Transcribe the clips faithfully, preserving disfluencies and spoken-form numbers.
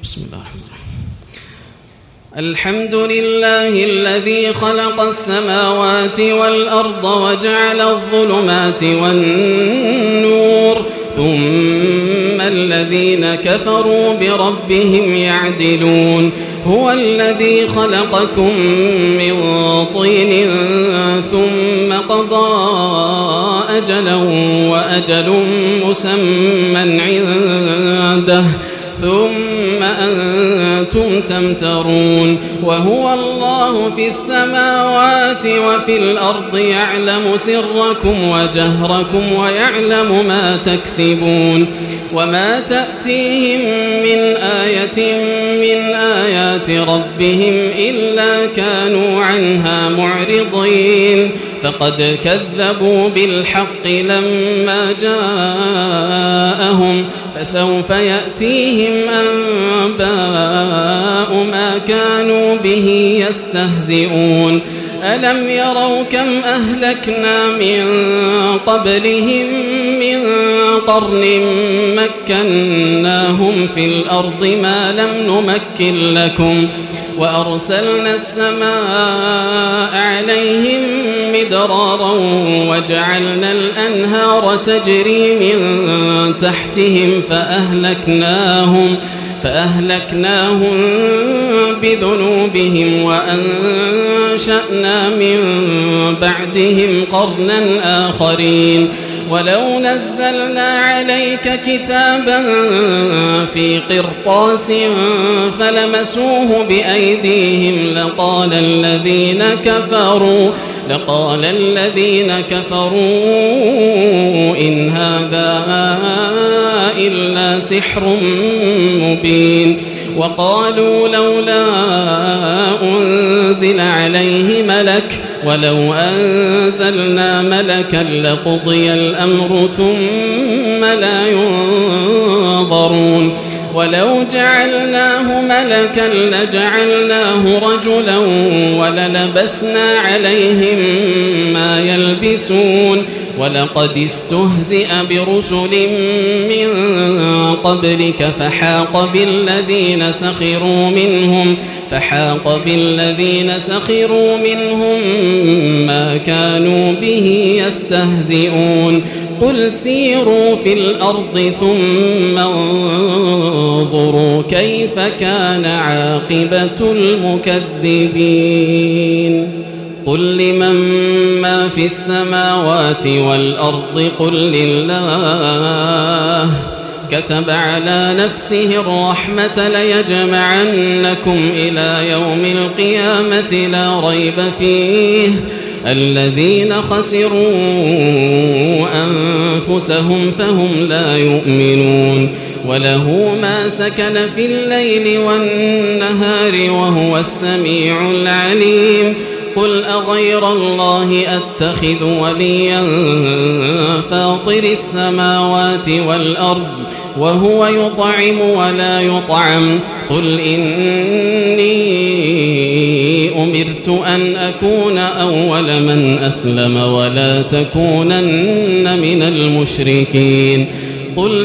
بسم الله الرحمن الرحيم. الحمد لله الذي خلق السماوات والأرض وجعل الظلمات والنور ثم الذين كفروا بربهم يعدلون. هو الذي خلقكم من طين ثم قضى أجلا وأجل مسمى عنده ثم أنتم تمترون. وهو الله في السماوات وفي الأرض يعلم سركم وجهركم ويعلم ما تكسبون. وما تأتيهم من آية من آيات ربهم إلا كانوا عنها معرضين. فقد كذبوا بالحق لما جاءهم فسوف يأتيهم أنباء ما كانوا به يستهزئون. ألم يروا كم أهلكنا من قبلهم من قرن مكناهم في الأرض ما لم نمكن لكم وأرسلنا السماء عليهم مدرارا وجعلنا الأنهار تجري من تحتهم فأهلكناهم فأهلكناهم بذنوبهم وأنشأنا من بعدهم قرنا آخرين. ولو نزلنا عليك كتابا في قرطاس فلمسوه بأيديهم لقال الذين كفروا لقال الذين كفروا إن هذا إلا سحر مبين. وقالوا لولا أنزل عليه ملك ولو أنزلنا ملكا لقضي الأمر ثم لا ينظرون. ولو جعلناه ملكا لجعلناه رجلا وللبسنا عليهم ما يلبسون. ولقد استهزئ برسل من قبلك فحاق بالذين سخروا منهم فحاق بالذين سخروا منهم ما كانوا به يستهزئون. قل سيروا في الأرض ثم انظروا كيف كان عاقبة المكذبين. قل لمن ما في السماوات والأرض قل لله كتب على نفسه الرحمة ليجمعنكم إلى يوم القيامة لا ريب فيه الذين خسروا أنفسهم فهم لا يؤمنون. وله ما سكن في الليل والنهار وهو السميع العليم. قل أغير الله أتخذ وليا فاطر السماوات والأرض وهو يطعم ولا يطعم. قل إني أمرت أن أكون أول من أسلم ولا تكونن من المشركين. قل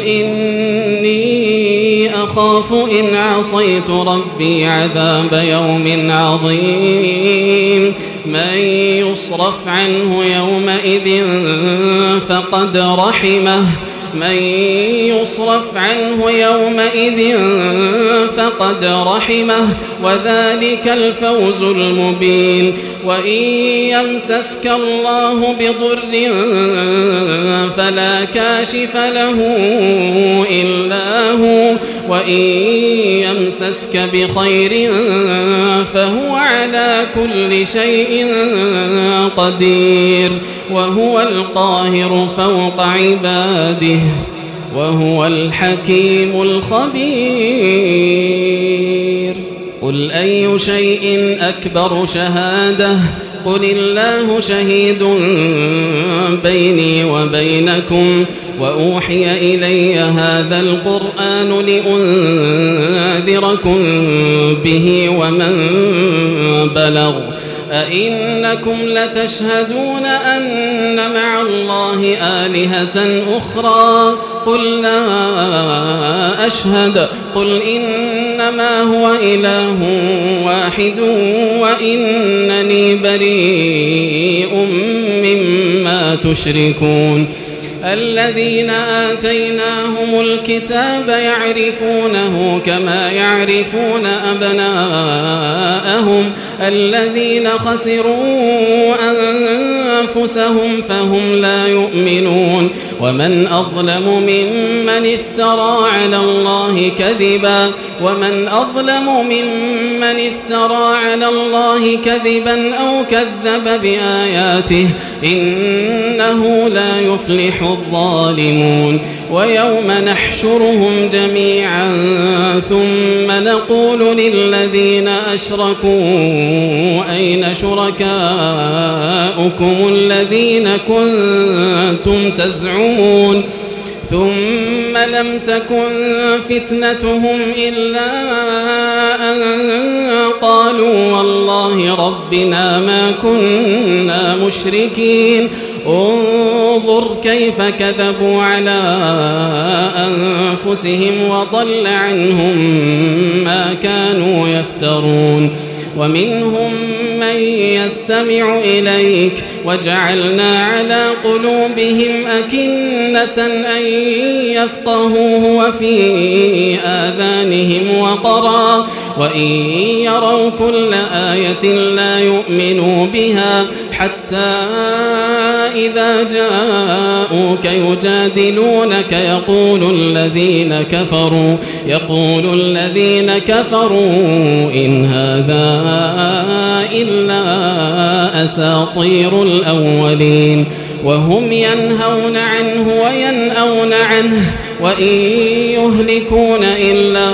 إني أخاف إن عصيت ربي عذاب يوم عظيم. من يصرف عنه يومئذ فقد رحمه من يصرف عنه يومئذ فقد رحمه وذلك الفوز المبين. وإن يمسسك الله بضر فلا كاشف له إلا هو وإن يمسسك بخير فهو على كل شيء قدير. وهو القاهر فوق عباده وهو الحكيم الخبير. قل أي شيء أكبر شهادة قل الله شهيد بيني وبينكم وأوحي إلي هذا القرآن لأنذركم به ومن بلغ. أئنكم لتشهدون أن مع الله آلهة أخرى قل لا أشهد قل إن إنما هو إله واحد وإنني بريء مما تشركون الذين آتيناهم الكتاب يعرفونه كما يعرفون أبناءهم الذين خسروا أنفسهم فهم لا يؤمنون ومن أظلم ممن افترى على الله كذبا ومن أظلم ممن افترى على الله كذبا أو كذب بآياته إنه لا يفلح الظالمون ويوم نحشرهم جميعا ثم نقول للذين أشركوا أين شركاؤكم الذين كنتم تزعمون ثم لم تكن فتنتهم إلا أن قالوا والله ربنا ما كنا مشركين انظر كيف كذبوا على أنفسهم وضل عنهم ما كانوا يفترون ومنهم من يستمع إليك وجعلنا على قلوبهم أكنة أن يفقهوه وفي آذانهم وقرا وإن يروا كل آية لا يؤمنوا بها حتى إذا جاءوك يجادلونك يقول الذين كفروا يقول الذين كفروا إن هذا إلا أساطير الأولين وهم ينهون عنه وينأون عنه وإن يهلكون إلا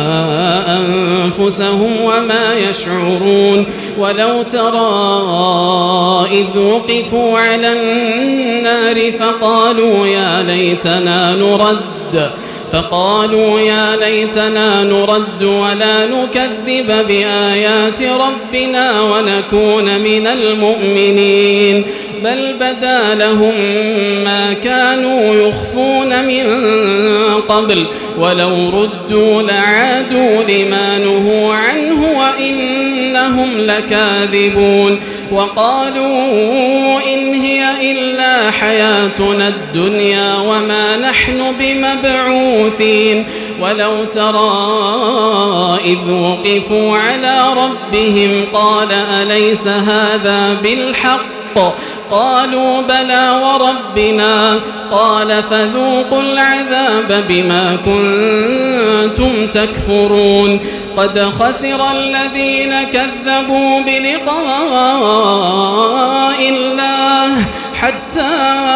أنفسهم وما يشعرون ولو ترى إذ وقفوا على النار فقالوا يا ليتنا نرد فقالوا يا ليتنا نرد ولا نكذب بآيات ربنا ونكون من المؤمنين بل بدا لهم ما كانوا يخفون من قبل ولو ردوا لعادوا لما نهوا عنه وإنهم لكاذبون وقالوا إن هي إلا حياتنا الدنيا وما نحن بمبعوثين ولو ترى إذ وقفوا على ربهم قال أليس هذا بالحق قالوا بلى وربنا قال فذوقوا العذاب بما كنتم تكفرون قد خسر الذين كذبوا بلقاء الله حتى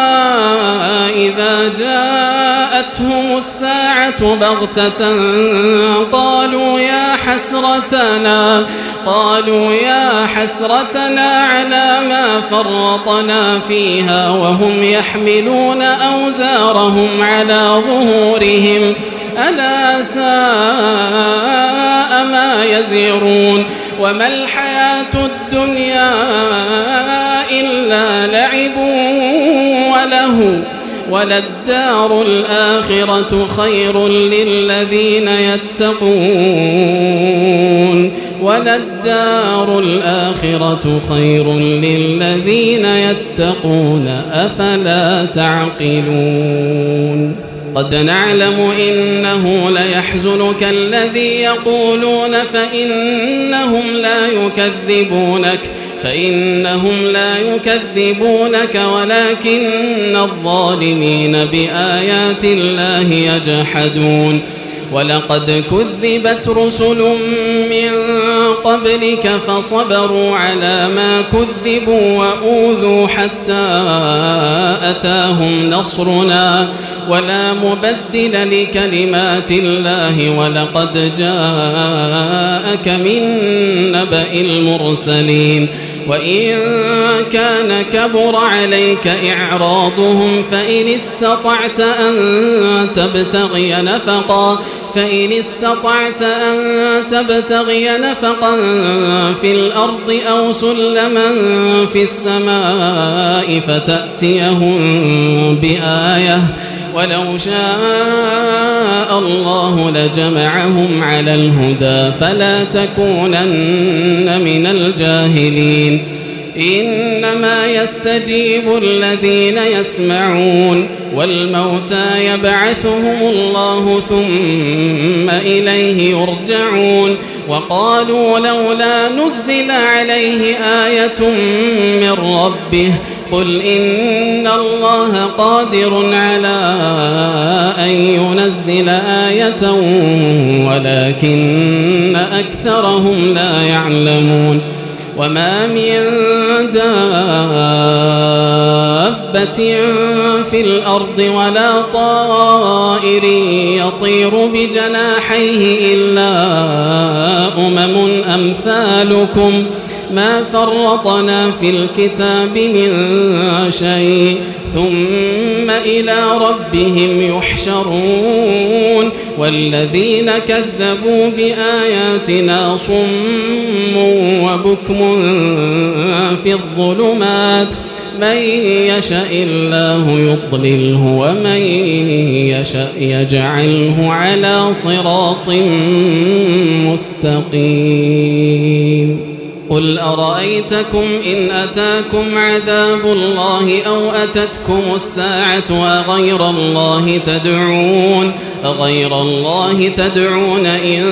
إذا جاءتهم الساعة بغتة قالوا يا حسرتنا قالوا يا حسرتنا على ما فرطنا فيها وهم يحملون أوزارهم على ظهورهم ألا ساء ما يزرون وما الحياة الدنيا إلا لعب وله وللدار الآخرة خير للذين يتقون وللدار الآخرة خير للذين يتقون أفلا تعقلون قد نعلم إنه ليحزنك الذي يقولون فإنهم لا يكذبونك فإنهم لا يكذبونك ولكن الظالمين بآيات الله يجحدون ولقد كذبت رسل من قبلك فصبروا على ما كذبوا وأوذوا حتى أتاهم نصرنا ولا مبدل لكلمات الله ولقد جاءك من نبأ المرسلين وإن كان كبر عليك إعراضهم فإن استطعت أن تبتغي نفقا فإن استطعت أن تبتغي نفقا في الأرض أو سلما في السماء فتأتيهم بآية ولو شاء الله لجمعهم على الهدى فلا تكونن من الجاهلين إنما يستجيب الذين يسمعون والموتى يبعثهم الله ثم إليه يرجعون وقالوا لولا نزل عليه آية من ربه قل إن الله قادر على أن ينزل آية ولكن أكثرهم لا يعلمون وما من دابة في الأرض ولا طائر يطير بجناحيه إلا أمم أمثالكم ما فرطنا في الكتاب من شيء ثم إلى ربهم يحشرون والذين كذبوا بآياتنا صم وبكم في الظلمات من يشاء الله يضلله ومن يشاء يجعله على صراط مستقيم قل أرأيتكم إن أتاكم عذاب الله أو أتتكم الساعة أغير الله تدعون أغير الله تدعون إن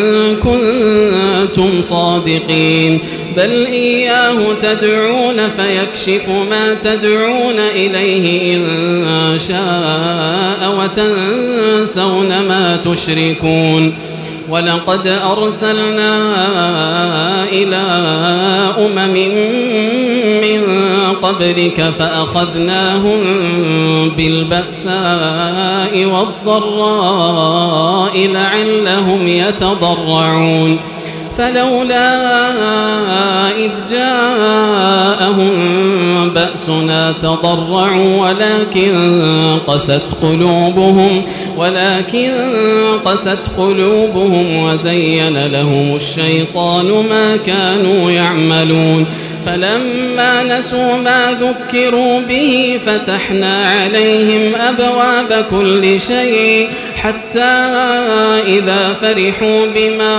كنتم صادقين بل إياه تدعون فيكشف ما تدعون إليه إن شاء وتنسون ما تشركون ولقد أرسلنا إلى أمم من قبلك فأخذناهم بالبأساء والضراء لعلهم يتضرعون فلولا إذ جاءهم بأسنا تضرعوا ولكن قست قلوبهم ولكن قست قلوبهم وزين لهم الشيطان ما كانوا يعملون فلما نسوا ما ذكروا به فتحنا عليهم أبواب كل شيء حتى إذا فرحوا بما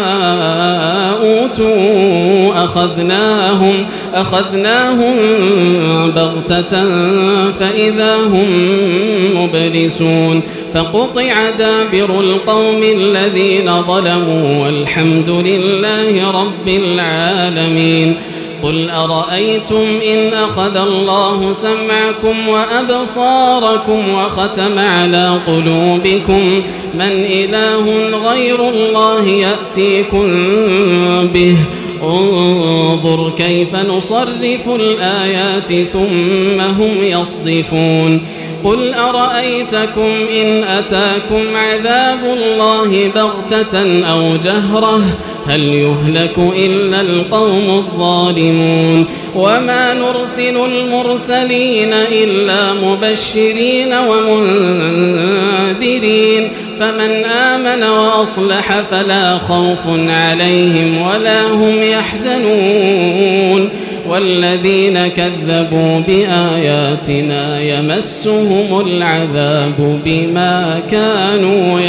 أوتوا أخذناهم أخذناهم بغتة فإذا هم مبلسون فقطع دابر القوم الذين ظلموا والحمد لله رب العالمين قل أرأيتم إن أخذ الله سمعكم وأبصاركم وختم على قلوبكم من إله غير الله يأتيكم به انظر كيف نصرف الآيات ثم هم يصدفون قل أرأيتكم إن أتاكم عذاب الله بغتة أو جهرة هل يهلك إلا القوم الظالمون وما نرسل المرسلين إلا مبشرين ومنذرين فمن آمن وأصلح فلا خوف عليهم ولا هم يحزنون والذين كذبوا بآياتنا يمسهم العذاب بما كانوا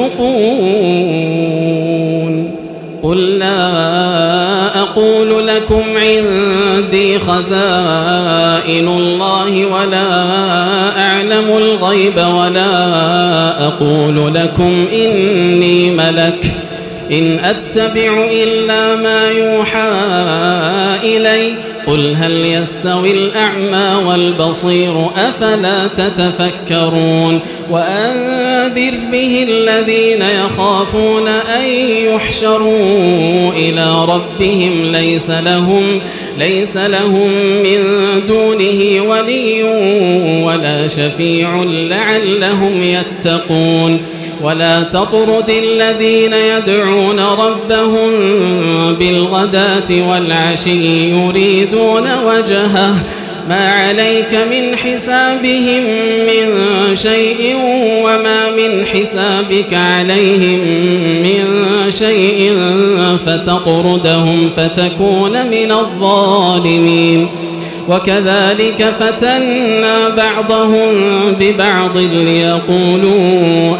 يفسقون قل لا أقول لكم عندي خزائن الله ولا أعلم الغيب ولا أقول لكم إني ملك إن أتبع إلا ما يوحى إلي قل هل يستوي الأعمى والبصير أفلا تتفكرون وأنذر به الذين يخافون أن يحشروا إلى ربهم ليس لهم ليس لهم من دونه ولي ولا شفيع لعلهم يتقون ولا تطرد الذين يدعون ربهم بالغداة والعشي يريدون وجهه ما عليك من حسابهم من شيء وما من حسابك عليهم من شيء فتطردهم فتكون من الظالمين وكذلك فتنا بعضهم ببعض ليقولوا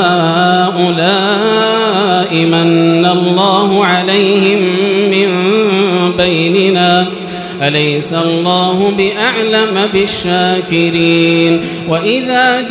أهؤلاء من الله عليهم من بيننا أليس الله بأعلم بالشاكرين وإذا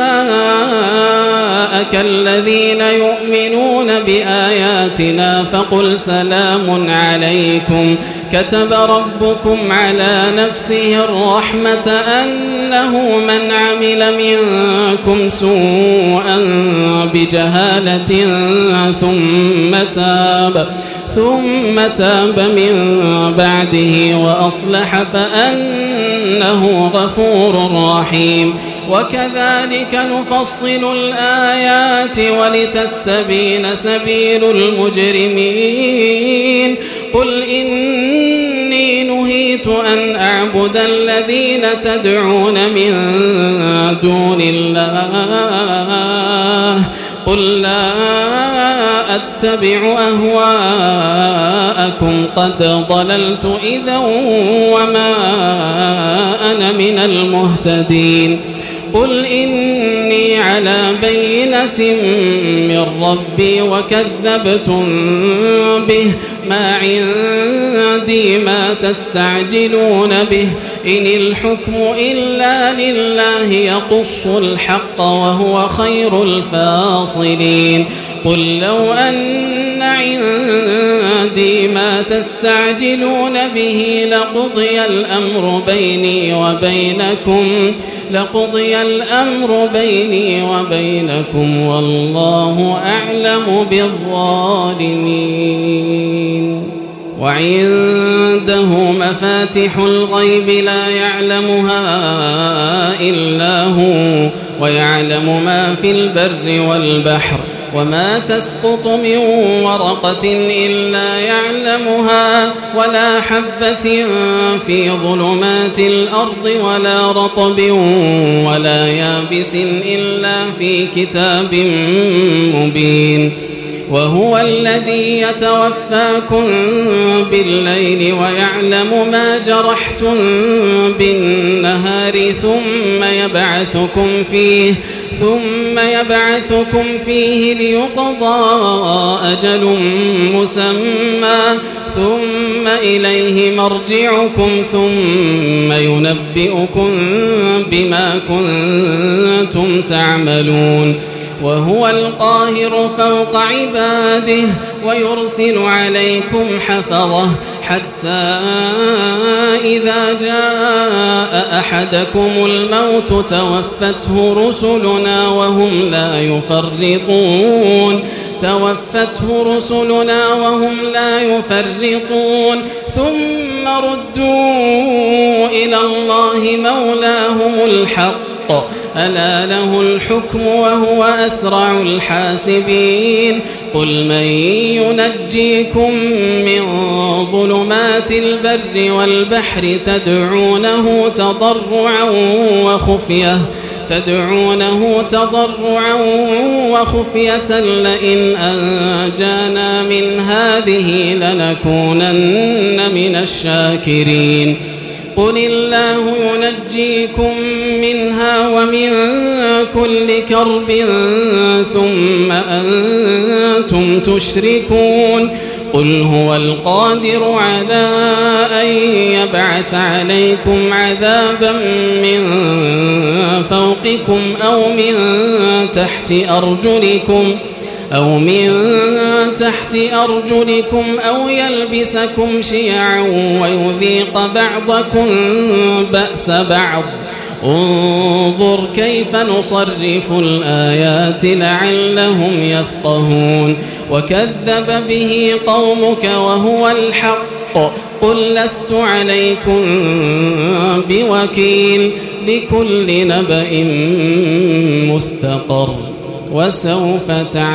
جاءك الذين يؤمنون بآياتنا فقل سلام عليكم كتب ربكم على نفسه الرحمة أنه من عمل منكم سوءا بجهالة ثم تاب ثم تاب من بعده وأصلح فأنه غفور رحيم وكذلك نفصل الآيات ولتستبين سبيل المجرمين قل إني نهيت أن أعبد الذين تدعون من دون الله قل لا أتبع أهواءكم قد ضللت إذا وما أنا من المهتدين قل إني على بينة من ربي وكذبتم به ما عندي ما تستعجلون به إن الحكم إلا لله يقص الحق وهو خير الفاصلين قل لو أن عندي ما تستعجلون به لقضي الأمر بيني وبينكم لقضي الأمر بيني وبينكم والله أعلم بالظالمين وعنده مفاتح الغيب لا يعلمها إلا هو ويعلم ما في البر والبحر وما تسقط من ورقة إلا يعلمها ولا حبة في ظلمات الأرض ولا رطب ولا يابس إلا في كتاب مبين وهو الذي يتوفاكم بالليل ويعلم ما جرحتم بالنهار ثم يبعثكم فيه ثم يبعثكم فيه ليقضى أجل مسمى ثم إليه مرجعكم ثم ينبئكم بما كنتم تعملون وهو القاهر فوق عباده ويرسل عليكم حفظه حتى إذا جاء أحدكم الموت توفته رسلنا وهم لا يفرطون توفته رسلنا وهم لا يفرطون ثم ردوا إلى الله مولاهم الحق ألا له الحكم وهو أسرع الحاسبين قل من ينجيكم من ظلمات البر والبحر تدعونه تضرعا وخفية تدعونه تضرعا وخفية لئن أنجانا من هذه لنكونن من الشاكرين قل الله ينجيكم منها ومن كل كرب ثم أنتم تشركون قل هو القادر على أن يبعث عليكم عذابا من فوقكم أو من تحت أرجلكم أو من تحت أرجلكم أو يلبسكم شيعا ويذيق بعضكم بأس بعض انظر كيف نصرف الآيات لعلهم يفقهون وكذب به قومك وهو الحق قل لست عليكم بوكيل لكل نبأ مستقر وسوف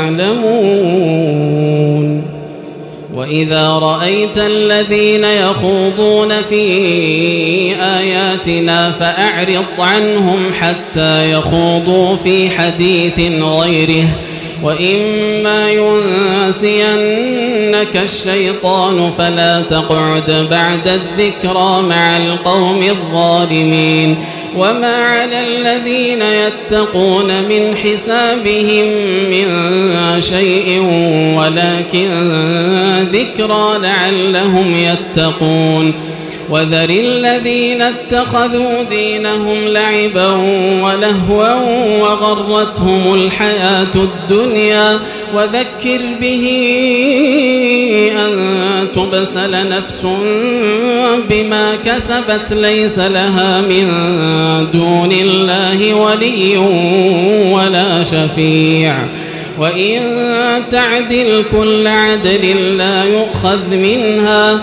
تعلمون وإذا رأيت الذين يخوضون في آياتنا فأعرض عنهم حتى يخوضوا في حديث غيره وإما ينسينك الشيطان فلا تقعد بعد الذكرى مع القوم الظالمين وما على الذين يتقون من حسابهم من شيء ولكن ذكرى لعلهم يتقون وذر الذين اتخذوا دينهم لعبا ولهوا وغرتهم الحياة الدنيا وذكر به أن تبسل نفس بما كسبت ليس لها من دون الله ولي ولا شفيع وإن تعدل كل عدل لا يؤخذ منها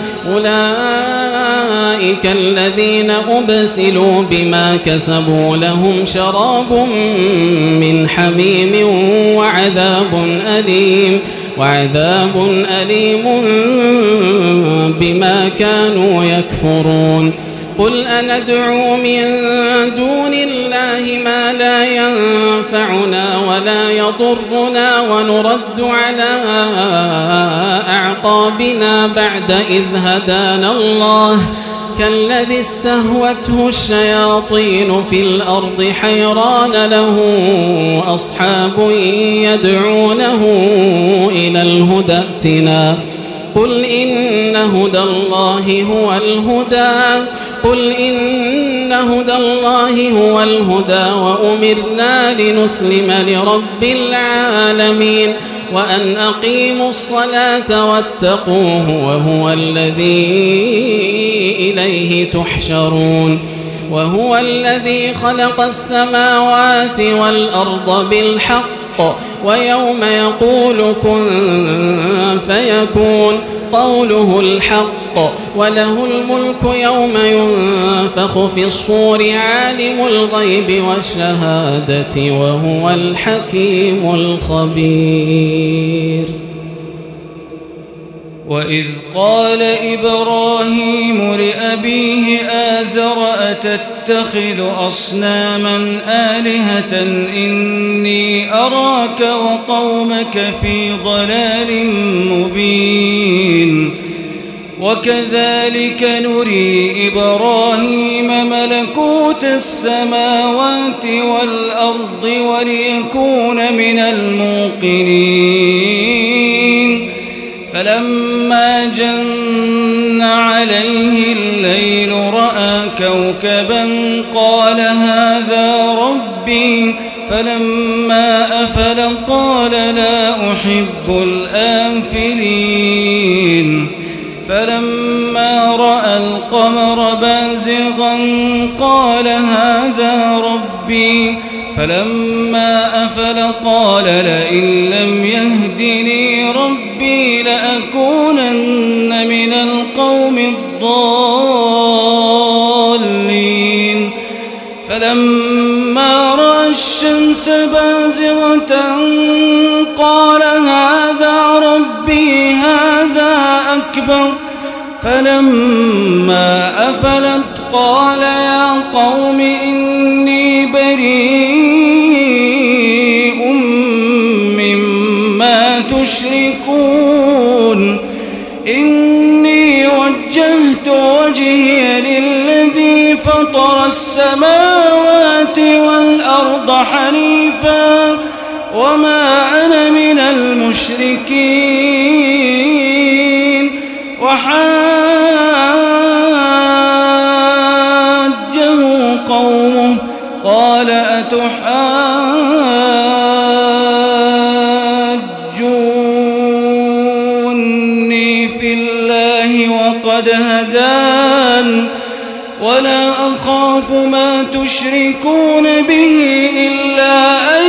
أولئك الذين أبسلوا بما كسبوا لهم شراب من حميم وعذاب أليم وعذاب أليم بما كانوا يكفرون قل أندعو من دون الله ما لا ينفعنا ولا يضرنا ونرد على أعقابنا بعد إذ هدانا الله كالذي استهوته الشياطين في الأرض حيران له أصحاب يدعونه إلى الهدى ائتنا قل إن هدى الله هو الهدى قل إن هدى الله هو الهدى وأمرنا لنسلم لرب العالمين وأن أقيموا الصلاة واتقوه وهو الذي إليه تحشرون وهو الذي خلق السماوات والأرض بالحق ويوم يقول كن فيكون قوله الحق وله الملك يوم ينفخ في الصور عالم الغيب والشهادة وهو الحكيم الخبير وإذ قال إبراهيم لأبيه آزر أتتخذ أصناما آلهة إني أراك وقومك في ضلال مبين وكذلك نري إبراهيم ملكوت السماوات والأرض وليكون من الموقنين فلما جن عليه الليل رأى كوكبا قال هذا ربي فلما أفل قال لا أحب الآفلين فلما رأى القمر بازغا قال هذا ربي فلما أفل قال لئن لم يهدني ربي لأكونن من القوم الضالين فلما رأى الشمس بازغة قال هذا ربي هذا أكبر فلما أفلت قال يا قوم إني بريء مما تشركون إني وجهت وجهي للذي فطر السماوات والأرض حنيفا وما أنا من المشركين وحاجه قومه قال أتحاجوني في الله وقد هدان ولا أخاف ما تشركون به إلا أن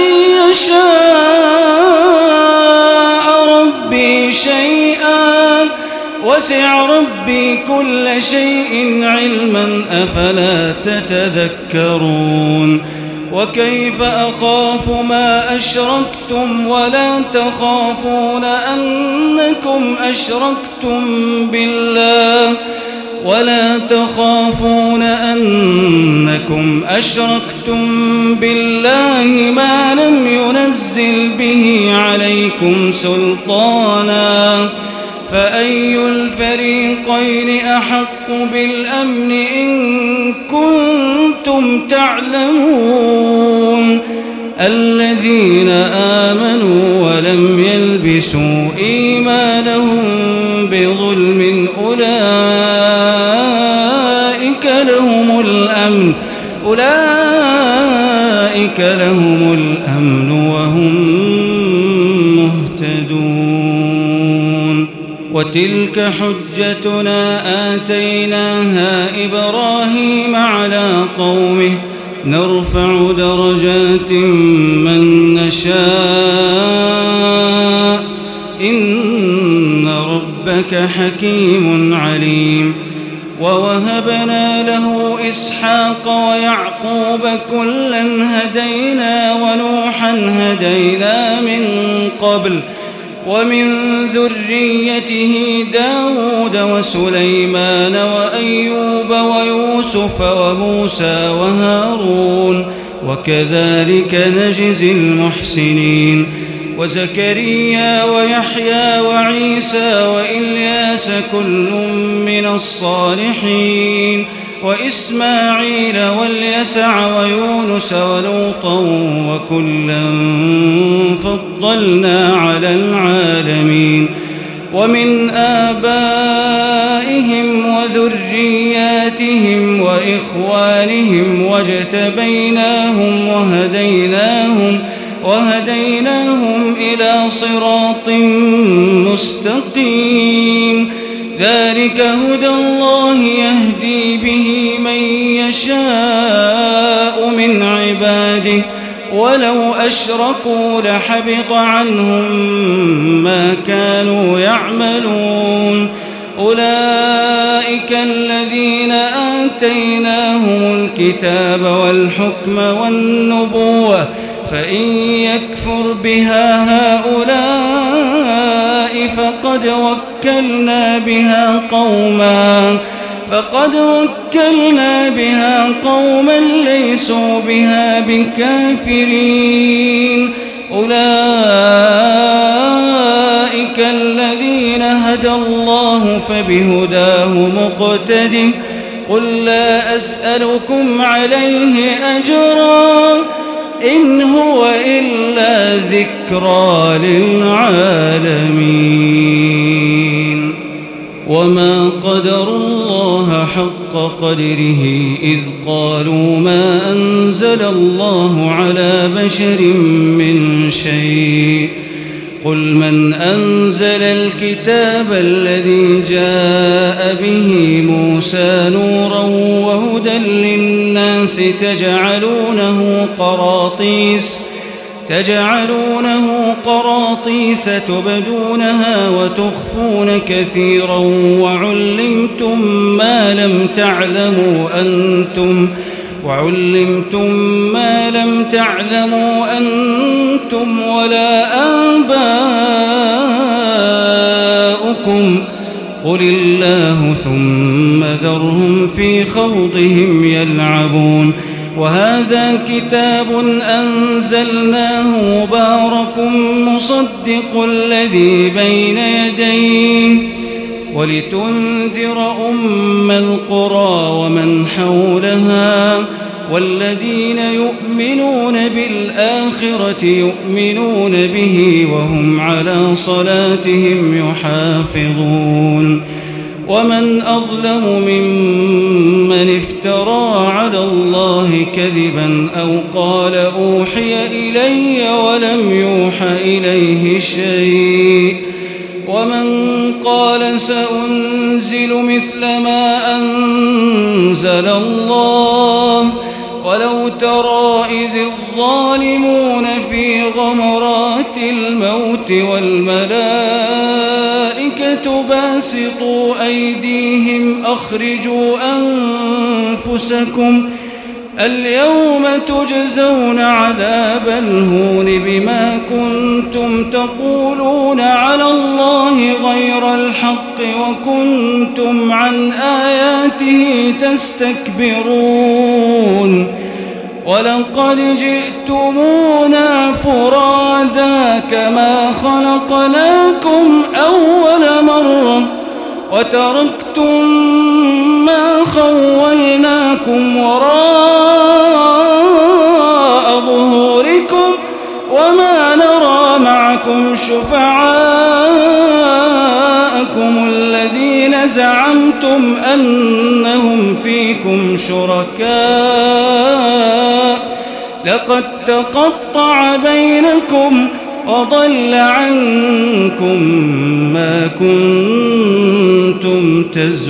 يشاء ربي شيئا وسع ربي كل شيء علما أفلا تتذكرون وكيف أخاف ما أشركتم ولا تخافون أنكم أشركتم بالله ولا تخافون أنكم أشركتم بالله ما لم ينزل ننزل به عليكم سلطانا فأي الفريقين أحق بالأمن إن كنتم تعلمون الذين آمنوا ولم يلبسوا إيمانهم بظلم أولئك لهم الأمن أولئك لهم الأمن وهم مهتدون وتلك حجتنا آتيناها إبراهيم على قومه نرفع درجات من نشاء إن ربك حكيم عليم ووهبنا له إسحاق ويعقوب كلا هدينا ونوحا هدينا من قبل ومن ذريته داود وسليمان وأيوب ويوسف وموسى وهارون وكذلك نجزي المحسنين وزكريا ويحيى وعيسى وإلياس كل من الصالحين وإسماعيل واليسع ويونس ولوطا وكلا فضلنا على العالمين ومن آبائهم وذرياتهم وإخوانهم واجتبيناهم وهديناهم وهديناهم إلى صراط مستقيم ذلك هدى الله يهدي به من يشاء من عباده ولو أشركوا لحبط عنهم ما كانوا يعملون أولئك الذين آتيناهم الكتاب والحكم والنبوة فإن يكفر بها هؤلاء فقد وكلنا بها قوما فقد وكلنا بها قوما ليسوا بها بكافرين أولئك الذين هدى الله فبهداه مقتده قل لا أسألكم عليه أجرا إن هو إلا ذكرى للعالمين وما قدروا الله حق قدره إذ قالوا ما أنزل الله على بشر من شيء قل من أنزل الكتاب الذي جاء به موسى نورا وهدى للناس تجعلونه قراطيس تجعلونه قراطيس تبدونها وتخفون كثيرا وعلمتم ما لم تعلموا أنتم وعلمتم ما لم تعلموا أنتم ولا آباؤكم قل الله ثم ذرهم في خوضهم يلعبون وهذا كتاب أنزلناه مبارك مصدق الذي بين يديه ولتنذر أم القرى ومن حولها والذين يؤمنون بالآخرة يؤمنون به وهم على صلاتهم يحافظون ومن أظلم ممن افترى على الله كذبا أو قال أوحي إلي ولم يوح إليه شيء ومن قال سأنزل مثل ما أنزل الله ولو ترى إذ الظالمون في غمرات الموت والملائكة باسطوا أيديهم أخرجوا أنفسكم اليوم تجزون عذاب الهون بما كنتم تقولون على الله غير الحق وكنتم عن آياته تستكبرون ولقد جئتمونا فرادا كما خلقناكم أول مرة وتركتم ما خولناكم وراء ظهوركم وما نرى معكم شفعاءكم الذين زعمتم أنهم فيكم شركاء لقد تقطع بينكم وضل عنكم ما كنتم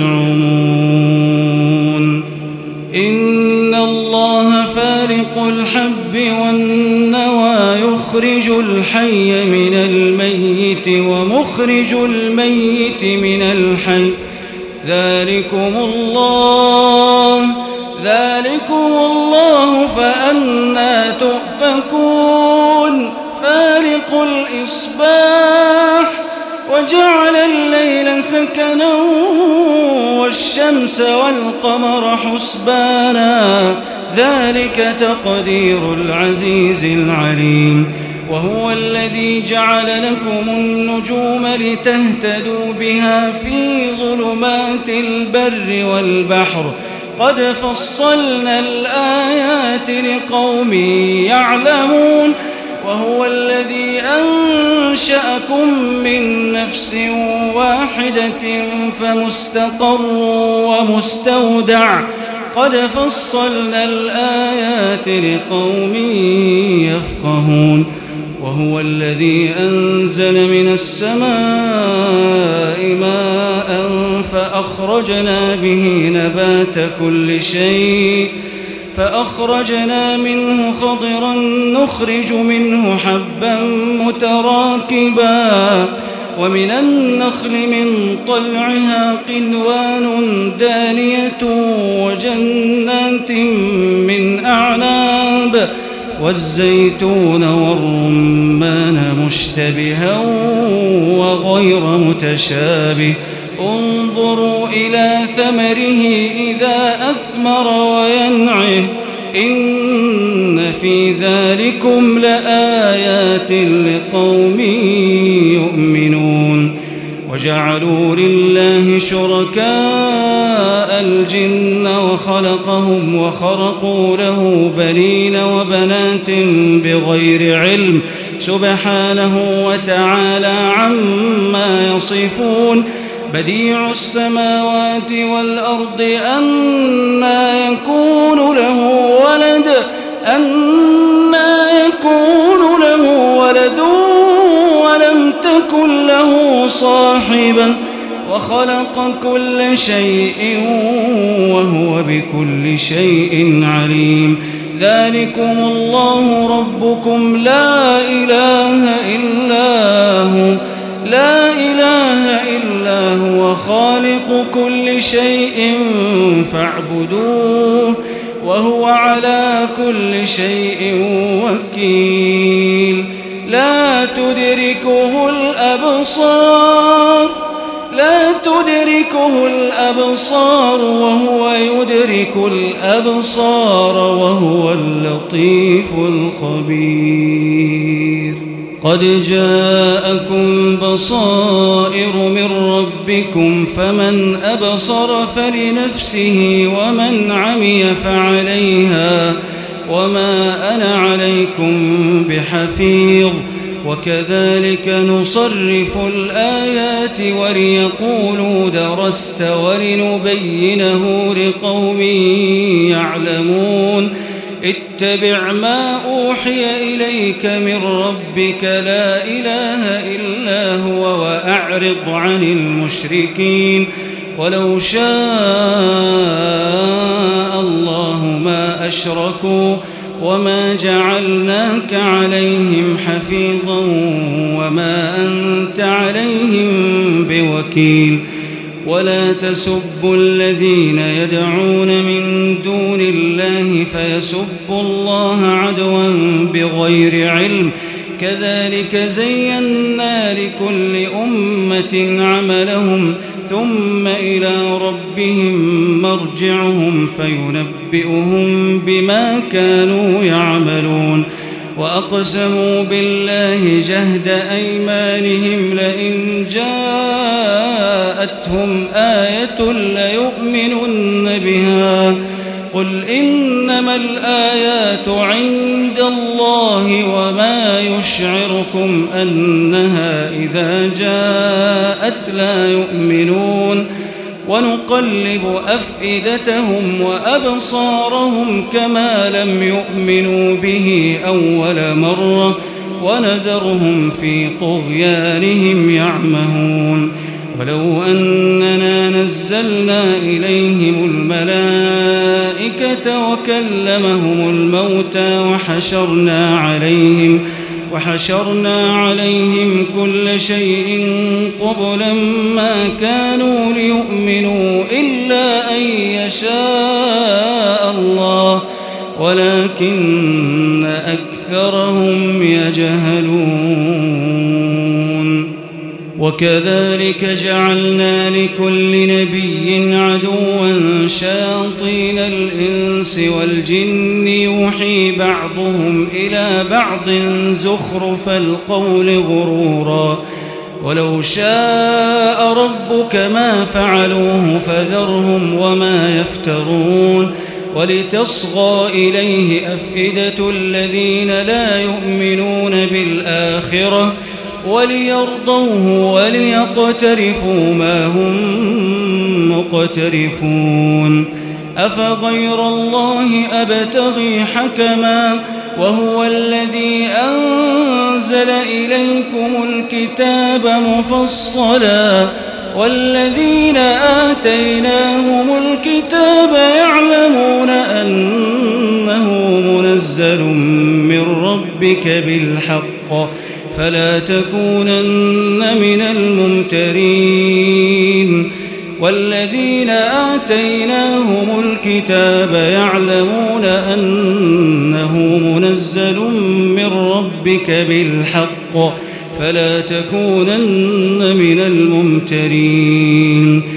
تزعمون إن الله فارق الحب والنوى يخرج الحي من الميت ومخرج الميت من الحي ذلكم الله ذلكم الله فأنى تؤفكون فارق الإصباح وجعل الليل سكنا والشمس والقمر حسبانا ذلك تقدير العزيز العليم وهو الذي جعل لكم النجوم لتهتدوا بها في ظلمات البر والبحر قد فصلنا الآيات لقوم يعلمون وهو الذي أنشأكم من نفس واحدة فمستقر ومستودع قد فصلنا الآيات لقوم يفقهون وهو الذي أنزل من السماء ماء فأخرجنا به نبات كل شيء فأخرجنا منه خضرا نخرج منه حبا متراكبا ومن النخل من طلعها قنوان دانية وجنات من أعناب والزيتون والرمان مشتبها وغير متشابه انظروا إلى ثمره إذا أثمر وينعه إن في ذلكم لآيات لقوم يؤمنون وجعلوا لله شركاء الجن وخلقهم وخرقوا له بنين وبنات بغير علم سبحانه وتعالى عما يصفون بديع السماوات والأرض أنى يكون له ولد أنى يكون له ولد ولم تكن له صاحبة وخلق كل شيء وهو بكل شيء عليم ذلكم الله ربكم لا إله إلا هو لا إله إلا هو خالق كل شيء فاعبدوه وهو على كل شيء وكيل لا تدركه الأبصار لا تدركه الأبصار وهو يدرك الأبصار وهو اللطيف الخبير قد جاءكم بصائر من ربكم فمن أبصر فلنفسه ومن عمي فعليها وما أنا عليكم بحفيظ وكذلك نصرف الآيات وليقولوا درست ولنبينه لقوم يعلمون اتبع ما أوحي إليك من ربك لا إله إلا هو وأعرض عن المشركين ولو شاء الله ما أشركوا وما جعلناك عليهم حفيظا وما أنت عليهم بوكيل ولا تسبوا الذين يدعون من دون الله فيسبوا الله عدوا بغير علم كذلك زينا لكل أمة عملهم ثم إلى ربهم مرجعهم فينبئهم بما كانوا يعملون وأقسموا بالله جهد أيمانهم لئن جاءتهم آية ليؤمنن بها قل إنما الآيات عند الله وما يشعركم أنها إذا جاءت لا يؤمنون ونقلب أفئدتهم وأبصارهم كما لم يؤمنوا به أول مرة ونذرهم في طغيانهم يعمهون ولو أننا نزلنا إليهم الملائكة وكلمهم الموتى وحشرنا عليهم وحشرنا عليهم كل شيء قبلا ما كانوا ليؤمنوا إلا أن يشاء الله ولكن أكثرهم يجهلون وكذلك جعلنا لكل نبي عدوا شياطين الإنس والجن يوحي بعضهم إلى بعض زخرف القول غرورا ولو شاء ربك ما فعلوه فذرهم وما يفترون ولتصغى إليه أفئدة الذين لا يؤمنون بالآخرة وليرضوه وليقترفوا ما هم مقترفون أفغير الله أبتغي حكما وهو الذي أنزل إليكم الكتاب مفصلا والذين آتيناهم الكتاب يعلمون أنه منزل من ربك بالحق فلا تكونن من الممترين والذين آتيناهم الكتاب يعلمون أنه منزل من ربك بالحق فلا تكونن من الممترين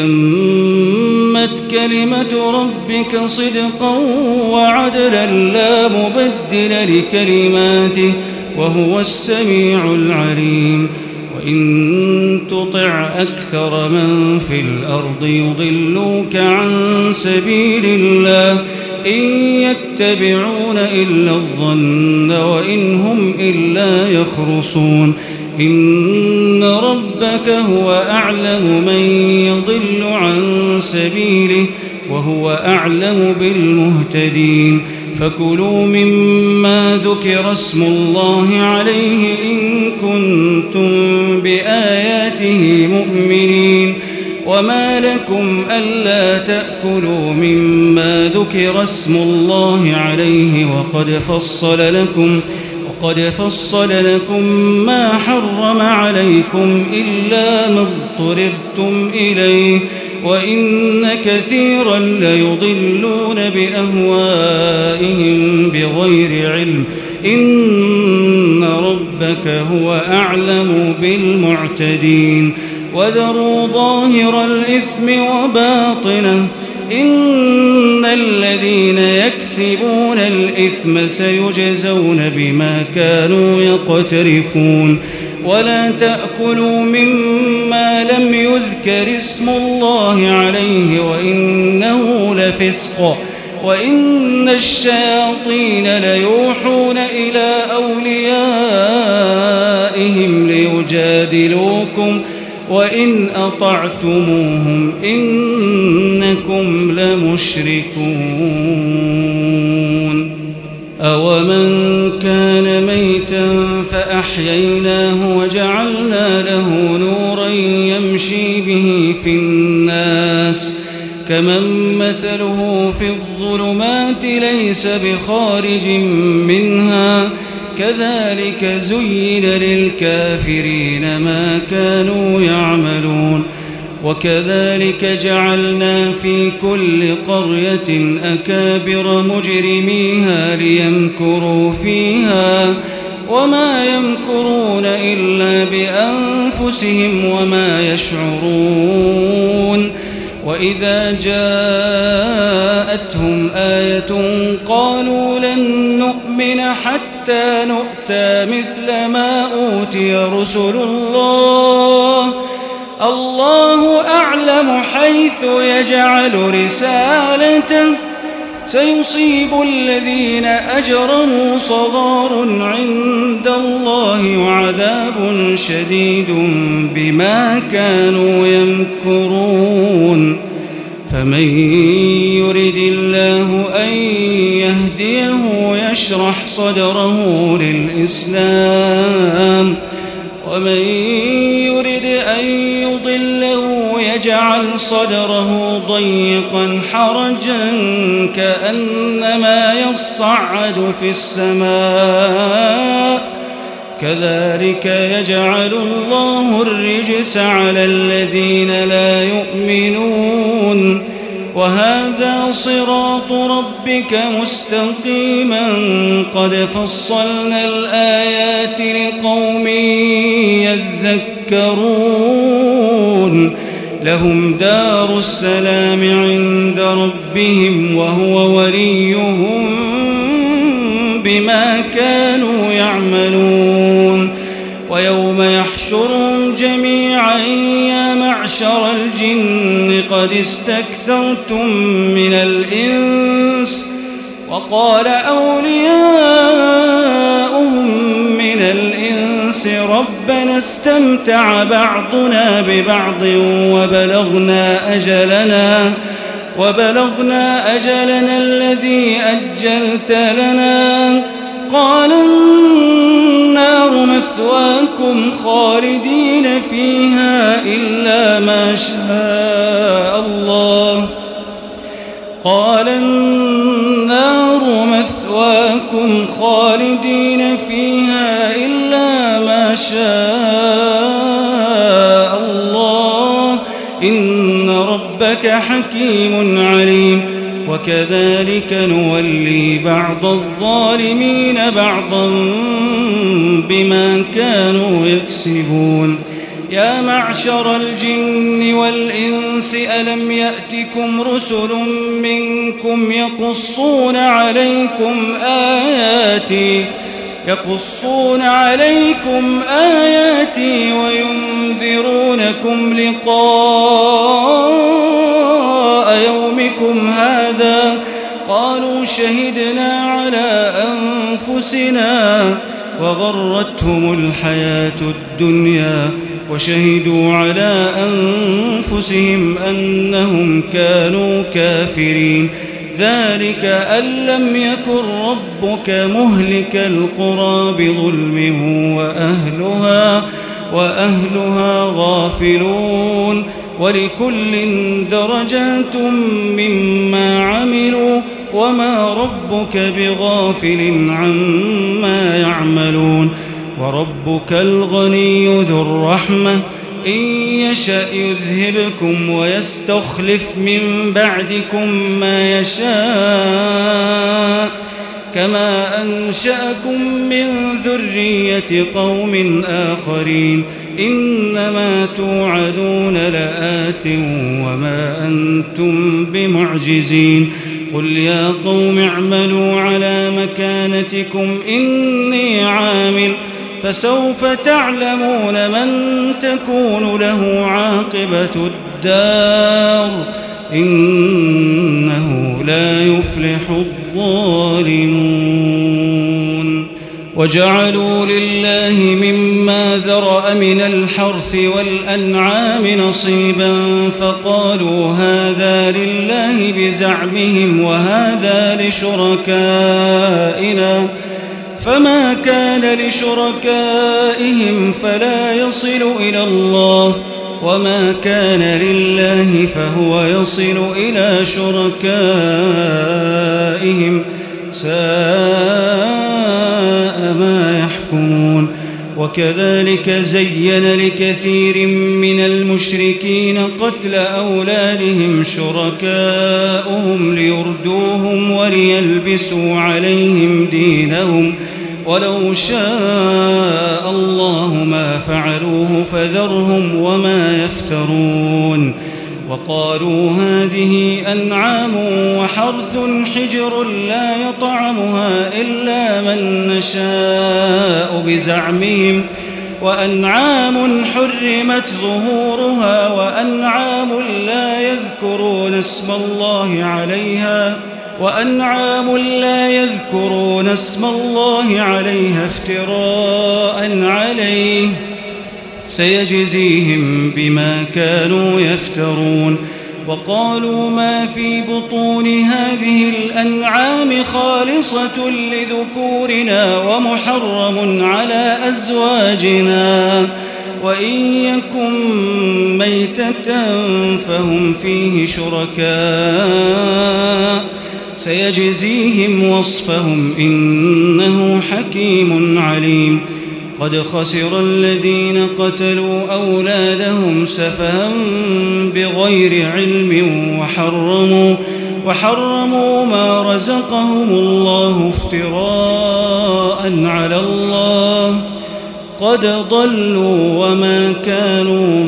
وتمت كلمة ربك صدقا وعدلا لا مبدل لكلماته وهو السميع العليم وإن تطع أكثر من في الأرض يضلوك عن سبيل الله إن يتبعون إلا الظن وإن هم إلا يخرصون إن ربك هو أعلم من يضل عن سبيله وهو أعلم بالمهتدين فكلوا مما ذكر اسم الله عليه إن كنتم بآياته مؤمنين وما لكم ألا تأكلوا مما ذكر اسم الله عليه وقد فصل لكم وقد فصل لكم ما حرم عليكم إلا ما اضطررتم إليه وإن كثيرا ليضلون بأهوائهم بغير علم إن ربك هو أعلم بالمعتدين وذروا ظاهر الإثم وباطنه إن الذين يكسبون الإثم سيجزون بما كانوا يقترفون ولا تأكلوا مما لم يذكر اسم الله عليه وإنه لفسق وإن الشياطين ليوحون إلى أوليائهم ليجادلوكم وإن أطعتموهم إنكم لمشركون أومن كان ميتا فأحييناه وجعلنا له نورا يمشي به في الناس كمن مثله في الظلمات ليس بخارج منها كذلك زين للكافرين ما كانوا يعملون وكذلك جعلنا في كل قرية أكابر مجرميها ليمكروا فيها وما يمكرون إلا بأنفسهم وما يشعرون وإذا جاءتهم آية قالوا لن نؤمن حتى نؤتى مثل ما أوتي رسل الله الله أعلم حيث يجعل رسالته سيصيب الذين أجرموا صغار عند الله وعذاب شديد بما كانوا يمكرون فمن يرد الله أن يهديه يشرح صدره للإسلام ومن يرد أن يضله يجعل صدره ضيقا حرجا كأنما يصعد في السماء كذلك يجعل الله الرجس على الذين لا يؤمنون وهذا صراط ربك مستقيما قد فصلنا الآيات لقوم يذكرون لهم دار السلام عند ربهم وهو وليهم بما كانوا يعملون ويوم يحشرهم جميعا يا معشر الجن قد استكثرتم من الإنس وقال أولياؤهم من الإنس ربنا استمتع بعضنا ببعض وبلغنا أجلنا وبلغنا أجلنا الذي أجلت لنا قال النار مثواكم خالدين فيها إلا ما شاء الله قال النار مثواكم خالدين فيها إلا ما شاء الله إن ربك حكيم عليم وكذلك نولي بعض الظالمين بعضا بما كانوا يكسبون يا معشر الجن والإنس ألم يأتكم رسل منكم يقصون عليكم آياتي يقصون عليكم آياتي وينذرونكم لقاء يومكم هذا قالوا شهدنا على أنفسنا وغرتهم الحياة الدنيا وشهدوا على أنفسهم أنهم كانوا كافرين ذلك أن لم يكن ربك مهلك القرى بظلم وأهلها وأهلها غافلون ولكل درجات مما عملوا وما ربك بغافل عما يعملون وربك الغني ذو الرحمة إن يشأ يذهبكم ويستخلف من بعدكم ما يشاء كما أنشأكم من ذرية قوم آخرين إنما توعدون لآت وما أنتم بمعجزين قل يا قوم اعملوا على مكانتكم إني عامل فسوف تعلمون من تكون له عاقبة الدار إنه لا يفلح الظالمون وجعلوا لله مما ذرأ من الحرث والأنعام نصيبا فقالوا هذا لله بزعمهم وهذا لشركائنا فما كان لشركائهم فلا يصل إلى الله وما كان لله فهو يصل إلى شركائهم ساء ما يحكمون وكذلك زين لكثير من المشركين قتل أولادهم شركاؤهم ليردوهم وليلبسوا عليهم دينهم ولو شاء الله ما فعلوه فذرهم وما يفترون وقالوا هذه أنعام وحرث حجر لا يطعمها إلا من نشاء بزعمهم وأنعام حرمت ظهورها وأنعام لا يذكرون اسم الله عليها وأنعام لا يذكرون اسم الله عليها افتراء عليه سيجزيهم بما كانوا يفترون وقالوا ما في بطون هذه الأنعام خالصة لذكورنا ومحرم على أزواجنا وإن يكن ميتة فهم فيه شركاء سيجزيهم وصفهم إنه حكيم عليم قد خسر الذين قتلوا أولادهم سفها بغير علم وحرموا, وحرموا ما رزقهم الله افتراء على الله قد ضلوا وما كانوا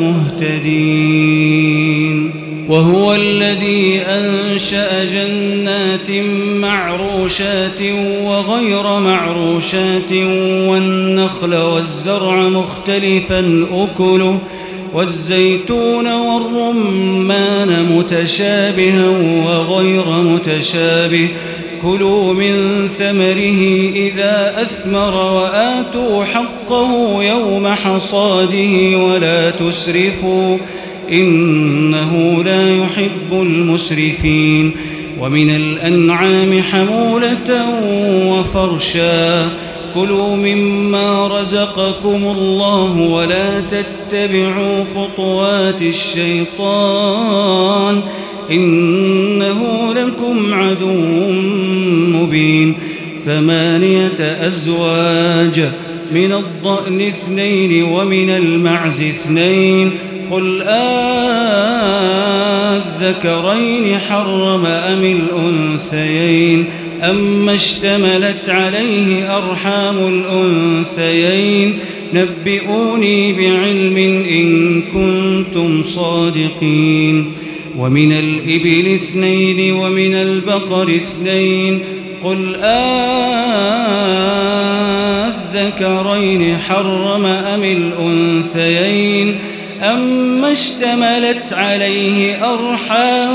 مهتدين وهو الذي أنشأ جنات معروشات وغير معروشات والنخل والزرع مختلفا أكله والزيتون والرمان متشابها وغير متشابه كلوا من ثمره إذا أثمر وآتوا حقه يوم حصاده ولا تسرفوا إنه لا يحب المسرفين ومن الأنعام حمولة وفرشا كلوا مما رزقكم الله ولا تتبعوا خطوات الشيطان إنه لكم عدو مبين ثمانية أزواج من الضأن اثنين ومن المعز اثنين قل آذكرين حرم أم الأنثيين أما اشتملت عليه أرحام الأنثيين نبئوني بعلم إن كنتم صادقين ومن الإبل اثنين ومن البقر اثنين قل آذكرين حرم أم الأنثيين أما اشتملت عليه أرحام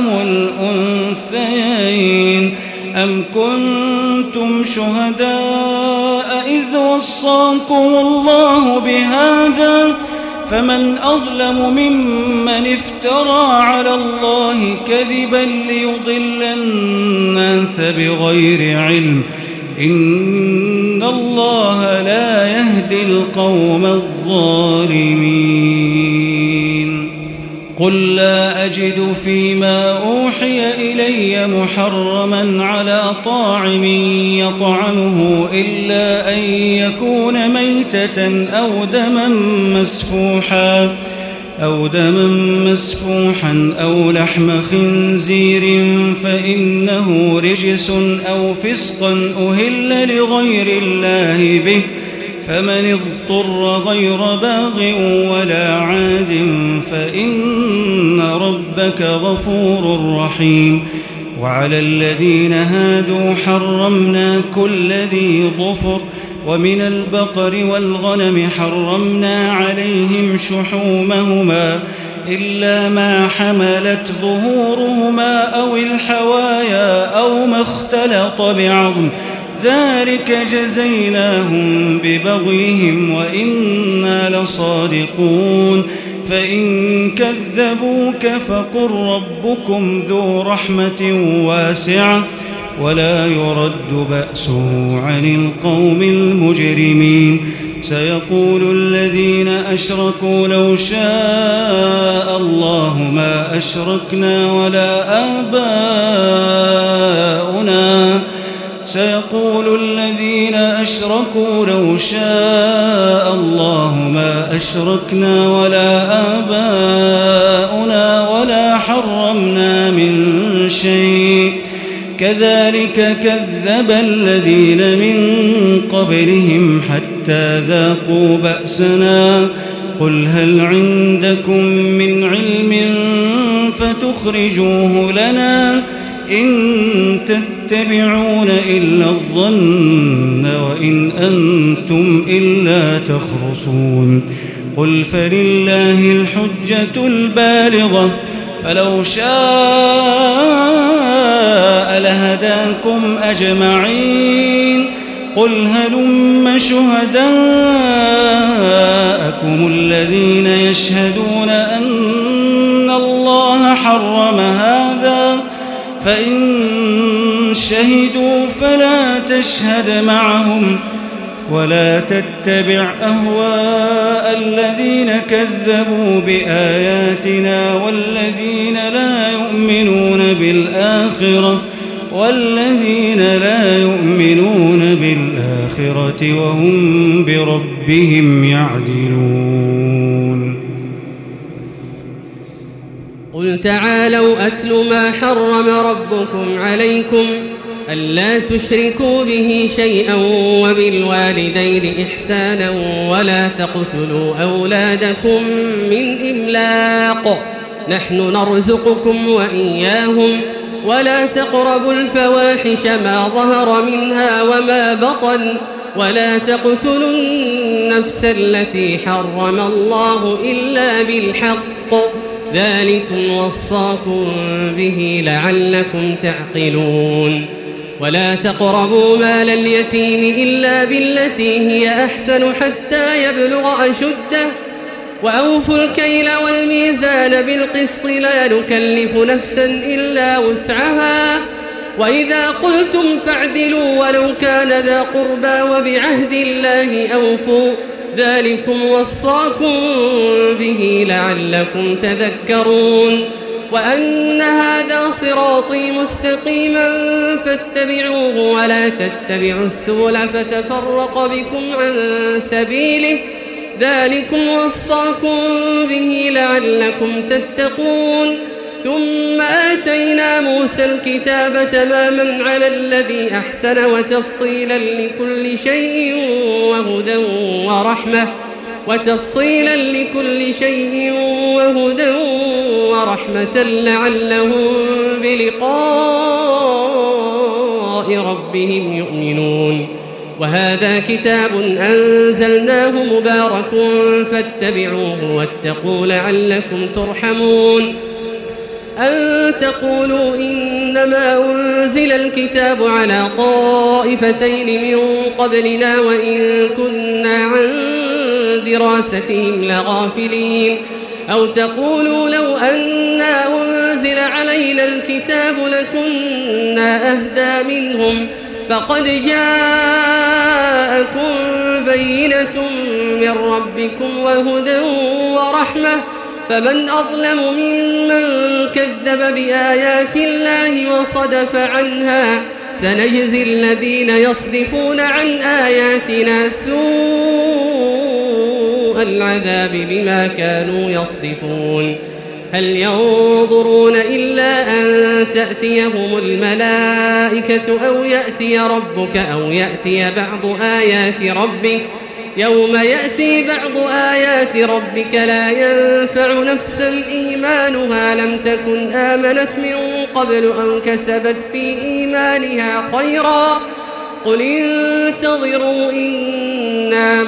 الأنثيين أم كنتم شهداء إذ وصاكم الله بهذا فمن أظلم ممن افترى على الله كذبا ليضل الناس بغير علم إن الله لا يهدي القوم الظالمين قل لا أجد فيما أوحي إلي محرما على طاعم يطعمه إلا أن يكون ميتة أو دما مسفوحا أو دما مسفوحا أو لحم خنزير فإنه رجس أو فسقا أهل لغير الله به فمن اضطر غير باغ ولا عاد فإن ربك غفور رحيم وعلى الذين هادوا حرمنا كل ذي ظفر ومن البقر والغنم حرمنا عليهم شحومهما إلا ما حملت ظهورهما أو الحوايا أو ما اختلط بعظم ذلك جزيناهم ببغيهم وإنا لصادقون فإن كذبوك فقل ربكم ذو رحمة واسعة ولا يرد بأسه عن القوم المجرمين سيقول الذين أشركوا لو شاء الله ما أشركنا ولا آباؤنا سيقول الذين أشركوا لو شاء الله ما أشركنا ولا آباؤنا ولا حرمنا من شيء كذلك كذب الذين من قبلهم حتى ذاقوا بأسنا قل هل عندكم من علم فتخرجوه لنا إن تتبعون إلا الظن وإن أنتم إلا تخرصون قل فلله الحجة البالغة فلو شاء لهداكم أجمعين قل هلم شهداءكم الذين يشهدون أن الله حرم هذا فإن شهدوا فلا تشهد معهم ولا تتبع أهواء الذين كذبوا بآياتنا والذين لا يؤمنون بالآخرة والذين لا يؤمنون بالآخرة وهم بربهم يعدلون قل تعالوا أتل ما حرم ربكم عليكم ألا تشركوا به شيئا وبالوالدين إحسانا ولا تقتلوا أولادكم من إملاق نحن نرزقكم وإياهم ولا تقربوا الفواحش ما ظهر منها وما بطن ولا تقتلوا النفس التي حرم الله إلا بالحق ذلكم وصاكم به لعلكم تعقلون ولا تقربوا مال اليتيم إلا بالتي هي أحسن حتى يبلغ أشده وأوفوا الكيل والميزان بالقسط لا نكلف نفسا إلا وسعها وإذا قلتم فاعدلوا ولو كان ذا قربى وبعهد الله أوفوا ذلكم وصاكم به لعلكم تذكرون وأن هذا صراطي مستقيما فاتبعوه ولا تتبعوا السبل فتفرق بكم عن سبيله ذلكم وصاكم به لعلكم تتقون ثم آتينا موسى الكتاب تماما على الذي أحسن وتفصيلا لكل شيء وهدى ورحمة وتفصيلا لكل شيء وهدى ورحمة لعلهم بلقاء ربهم يؤمنون وهذا كتاب أنزلناه مبارك فاتبعوه واتقوا لعلكم ترحمون أن تقولوا إنما أنزل الكتاب على طائفتين من قبلنا وإن كنا عن دراستهم لغافلين أو تقولوا لو أنا أنزل علينا الكتاب لكنا أهدى منهم فقد جاءكم بينة من ربكم وهدى ورحمة فمن أظلم ممن كذب بآيات الله وصدف عنها سنجزي الذين يصدفون عن آياتنا سوء العذاب بما كانوا يصدفون هل ينظرون إلا أن تأتيهم الملائكة أو يأتي ربك أو يأتي بعض آيات ربك يوم يأتي بعض آيات ربك لا ينفع نفسا إيمانها لم تكن آمنت من قبل أو كسبت في إيمانها خيرا قل انتظروا إنا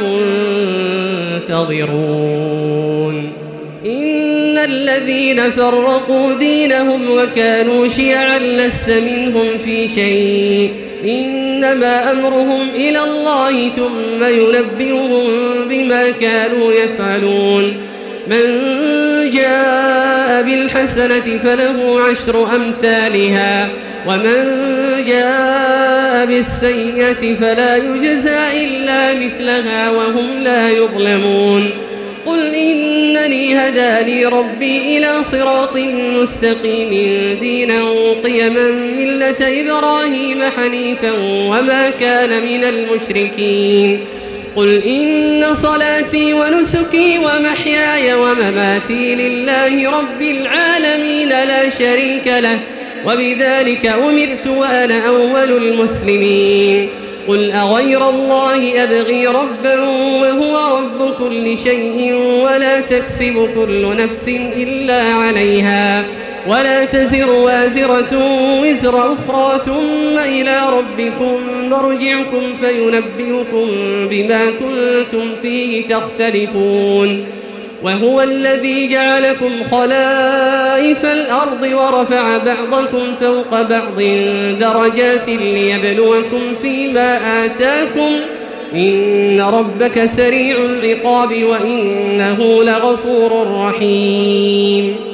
منتظرون إن الذين فرقوا دينهم وكانوا شيعا لست منهم في شيء إنما أمرهم إلى الله ثم ينبئهم بما كانوا يفعلون من جاء بالحسنة فله عشر أمثالها ومن جاء بالسيئة فلا يجزى إلا مثلها وهم لا يظلمون قل إنني هداني ربي إلى صراط مستقيم دينا قيما ملة إبراهيم حنيفا وما كان من المشركين قل إن صلاتي ونسكي ومحياي ومماتي لله رب العالمين لا شريك له وبذلك أمرت وأنا أول المسلمين قل أغير الله أبغي ربا وهو رب كل شيء ولا تكسب كل نفس إلا عليها ولا تزر وازرة وزر أخرى ثم إلى ربكم مرجعكم فينبئكم بما كنتم فيه تختلفون وهو الذي جعلكم خلائف الأرض ورفع بعضكم فوق بعض درجات ليبلوكم فيما آتاكم إن ربك سريع العقاب وإنه لغفور رحيم